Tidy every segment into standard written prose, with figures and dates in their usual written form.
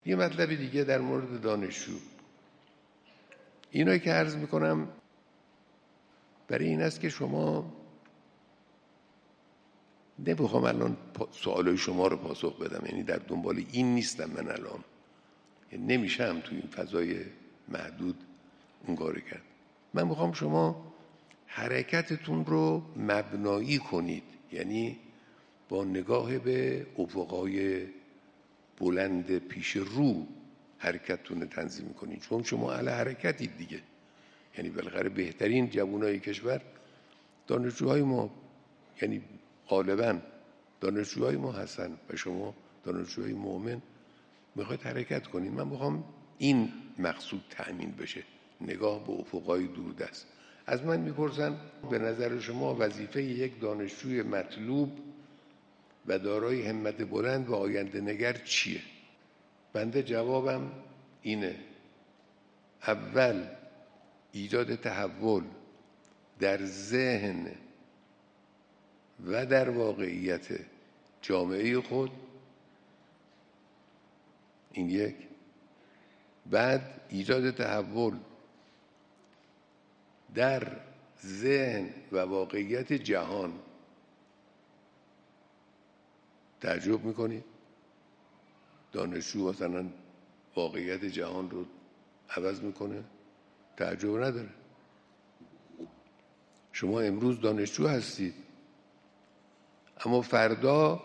یه مطلب دیگه در مورد دانشجو، اینایی که عرض میکنم برای این است که شما، نمیخوام الان سوالای شما رو پاسخ بدم، یعنی در دنبال این نیستم من الان، یعنی نمیشم تو این فضای محدود اون کارو کرد. من میخوام شما حرکتتون رو مبنایی کنید، یعنی با نگاه به افقای بلند پیش رو حرکتتون رو تنظیم کنید، چون شما اهل حرکتید دیگه. یعنی بالاخره بهترین جوانای کشور دانشجوهای ما، یعنی غالبا دانشجوهای ما هستن و شما دانشجوهای مؤمن میخواید حرکت کنید. من میخوام این مقصود تأمین بشه، نگاه به افقای دوردست. از من میپرسن به نظر شما وظیفه یک دانشجوی مطلوب و دارای همت بلند و آینده نگر چیه؟ بنده جوابم اینه: اول ایجاد تحول در ذهن و در واقعیت جامعه خود، این یک. بعد ایجاد تحول در ذهن و واقعیت جهان. تعجب میکنید دانشجو مثلا واقعیت جهان رو عوض میکنه؟ تعجب نداره. شما امروز دانشجو هستید، اما فردا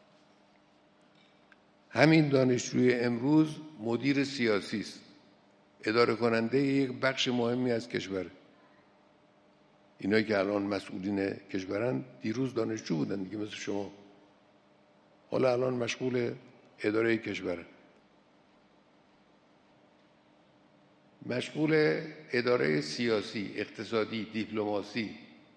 همین دانشجوی امروز مدیر سیاسی است، اداره کننده یک بخش مهمی از کشور. اینایی که الان مسئولین کشورن دیروز دانشجو بودن دیگه، مثل شما. حالا الان مشغول اداره کشورن، مشغول اداره سیاسی، اقتصادی، دیپلماسی.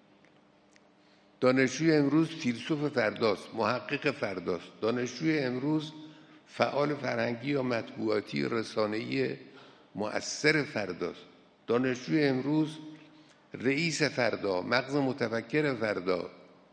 دانشجوی امروز فیلسوف فرداست، محقق فرداست. دانشجوی امروز فعال فرهنگی یا مطبوعاتی رسانه‌ای مؤثر فرداست. دانشجوی امروز رئیس فردا، مغز متفکر فردا،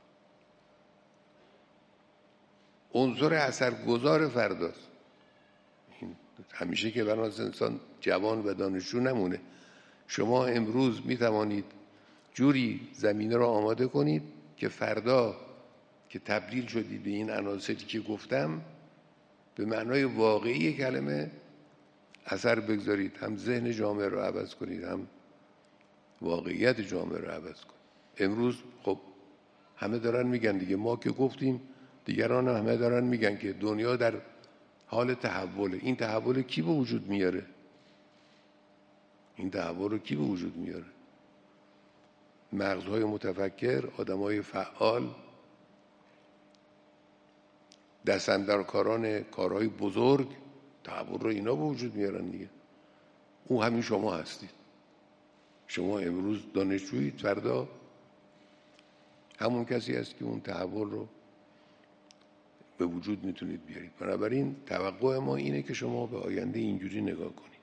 عنصر اثرگذار فرداست. همیشه که بناس انسان جوان و دانشجو نمونه. شما امروز می توانید جوری زمینه را آماده کنید که فردا که تبدیل شدید به این عناصری که گفتم، به معنای واقعی کلمه اثر بگذارید. هم ذهن جامعه رو عوض کنید، هم واقعیت جامعه رو عوض کنید. امروز خب همه دارن میگن دیگه، ما که گفتیم دیگران همه دارن میگن که دنیا در حال تحوله. این تحول کی به وجود میاره؟ این تحول رو کی به وجود میاره؟ مغزهای متفکر، آدمای فعال، دستاندرکاران کارهای بزرگ تحول رو اینا به وجود میارن دیگه. اون همین شما هستید. شما امروز دانشجویید، فردا همون کسی هست که اون تحول رو به وجود میتونید بیارید. بنابراین توقع ما اینه که شما به آینده اینجوری نگاه کنید.